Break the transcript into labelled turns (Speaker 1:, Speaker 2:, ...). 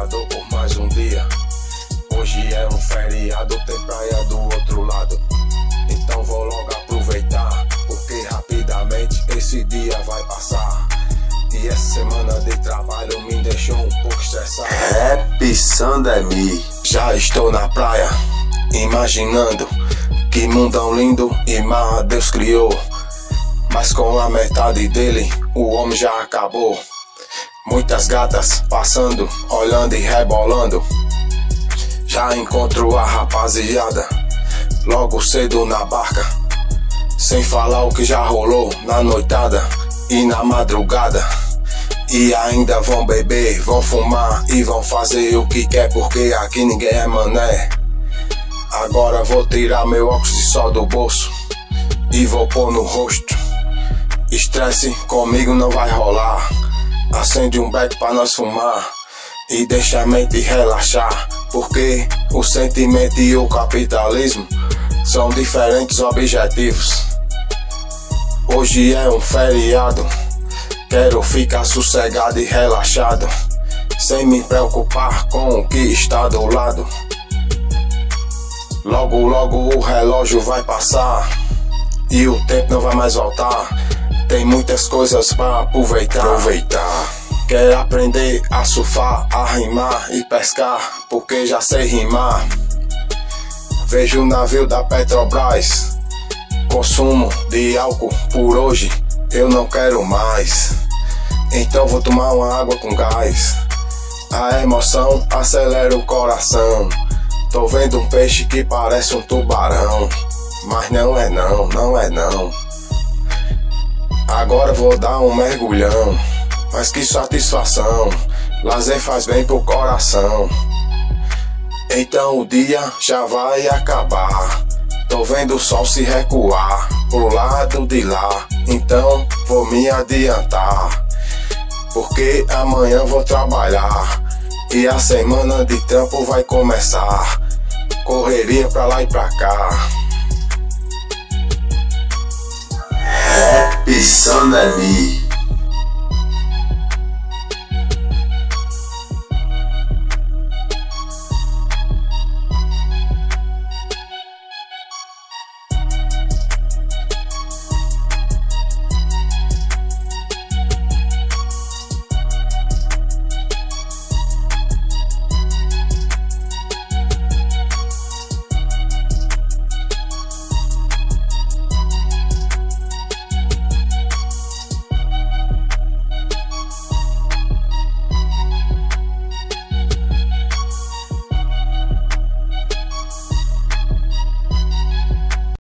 Speaker 1: trabalhador por mais um dia. Hoje é um feriado, tem praia do outro lado. Então vou logo aproveitar, porque rapidamente esse dia vai passar. E essa semana de trabalho me deixou um pouco estressado.
Speaker 2: Rap Sandemi.
Speaker 1: Já estou na praia, imaginando que mundão lindo e marra Deus criou. Mas com a metade dele, o homem já acabou. Muitas gatas passando, olhando e rebolando. Já encontro a rapaziada logo cedo na barca, sem falar o que já rolou na noitada e na madrugada. E ainda vão beber, vão fumar e vão fazer o que quer, porque aqui ninguém é mané. Agora vou tirar meu óculos de sol do bolso e vou pôr no rosto. Estresse comigo não vai rolar. Acende um beck pra nós fumar e deixa a mente relaxar, porque o sentimento e o capitalismo são diferentes objetivos. Hoje é um feriado, quero ficar sossegado e relaxado, sem me preocupar com o que está do lado. Logo logo o relógio vai passar e o tempo não vai mais voltar. Tem muitas coisas pra aproveitar. Quero aprender a surfar, a rimar e pescar, porque já sei rimar. Vejo o navio da Petrobras, consumo de álcool por hoje eu não quero mais. Então vou tomar uma água com gás. A emoção acelera o coração. Tô vendo um peixe que parece um tubarão, mas não é não, não é não. Agora vou dar um mergulhão, mas que satisfação, lazer faz bem pro coração. Então o dia já vai acabar, tô vendo o sol se recuar pro lado de lá. Então vou me adiantar, porque amanhã vou trabalhar e a semana de trampo vai começar. Correria pra lá e pra cá.
Speaker 2: Rap Sandemi.